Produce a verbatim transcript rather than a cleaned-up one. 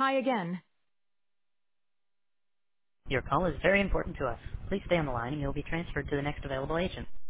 Try again. Your call is very important to us. Please stay on the line and you'll be transferred to the next available agent.